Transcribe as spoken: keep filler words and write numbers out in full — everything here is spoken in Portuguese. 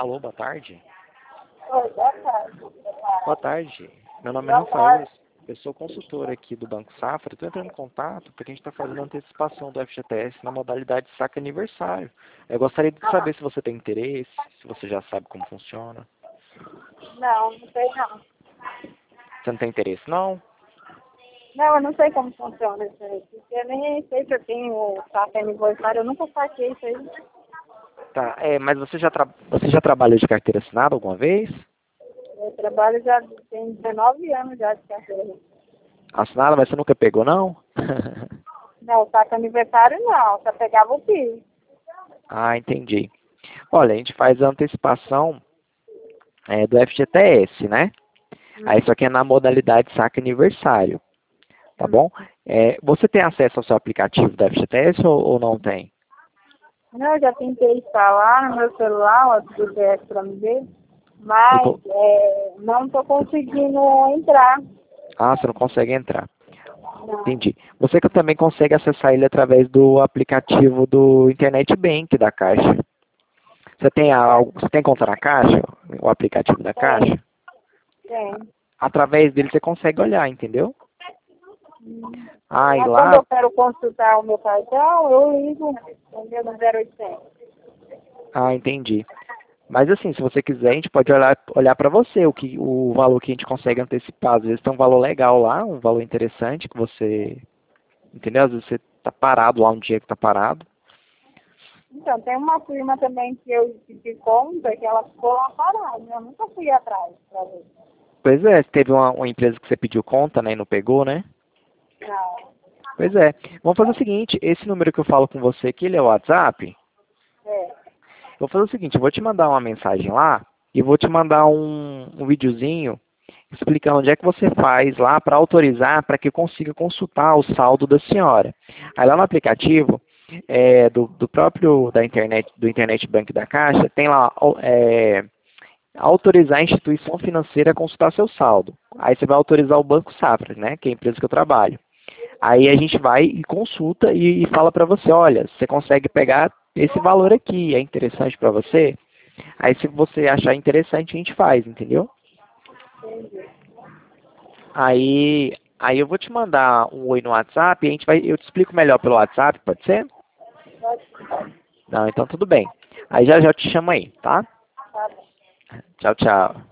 Alô, boa tarde. Oi, boa tarde. Boa tarde. Meu nome é Boa Rafael, tarde. eu sou consultor aqui do Banco Safra. Estou entrando em contato porque a gente está fazendo antecipação do F G T S na modalidade saque aniversário. Eu gostaria de Ah, saber se você tem interesse, se você já sabe como funciona. não, não sei não. Você não tem interesse, não? Não, eu não sei como funciona isso aí. Porque eu nem sei se eu tenho saque aniversário, eu nunca saquei isso aí. Tá, é, mas você já, tra... você já trabalhou de carteira assinada alguma vez? Eu trabalho já tem dezenove anos já de carteira. Assinada, mas você nunca pegou, não? Não, saque aniversário não, só pegava o PIS. Ah, entendi. Olha, a gente faz a antecipação é, do F G T S, né? Aí Hum, só que é na modalidade saque aniversário, tá hum. bom? É, você tem acesso ao seu aplicativo da F G T S ou, ou não tem? Não, eu já tentei instalar no meu celular o G P S para me ver, E mas co- é, não estou conseguindo entrar. Ah, você não consegue entrar. Não. Entendi. Você que também consegue acessar ele através do aplicativo do Internet Bank da Caixa. Você tem, É, algo, você tem conta na Caixa? O aplicativo da tem, Caixa? tem. Através dele você consegue olhar, entendeu? Hum. Ah, e Mas quando lá... eu quero consultar o meu cartão, eu ligo entendeu, no zero oitocentos. Ah, entendi. Mas assim, se você quiser, a gente pode olhar, olhar para você o, que, o valor que a gente consegue antecipar. Às vezes tem um valor legal lá, um valor interessante que você... Entendeu? Às vezes você está parado lá um dia que está parado. Então, tem uma firma também que eu pedi conta, que ela ficou lá parada. Eu nunca fui atrás pra ver. Pois é, teve uma, uma empresa que você pediu conta, né, e não pegou, né? Não. Pois é. Vamos fazer o seguinte, esse número que eu falo com você aqui, ele é o WhatsApp. É. Eu vou fazer o seguinte, eu vou te mandar uma mensagem lá e vou te mandar um, um videozinho explicando onde é que você faz lá para autorizar para que eu consiga consultar o saldo da senhora. Aí lá no aplicativo é, do, do próprio da internet, do Internet Bank da Caixa, tem lá é, autorizar a instituição financeira a consultar seu saldo. Aí você vai autorizar o Banco Safra, né, que é a empresa que eu trabalho. Aí a gente vai e consulta e, e fala para você, olha, você consegue pegar esse valor aqui, é interessante para você? Aí se você achar interessante, a gente faz, entendeu? Aí, aí eu vou te mandar um oi no WhatsApp e a gente vai, eu te explico melhor pelo WhatsApp, pode ser? Pode. Não, então tudo bem. Aí já já eu te chamo aí, tá? Tá bom. Tchau, tchau.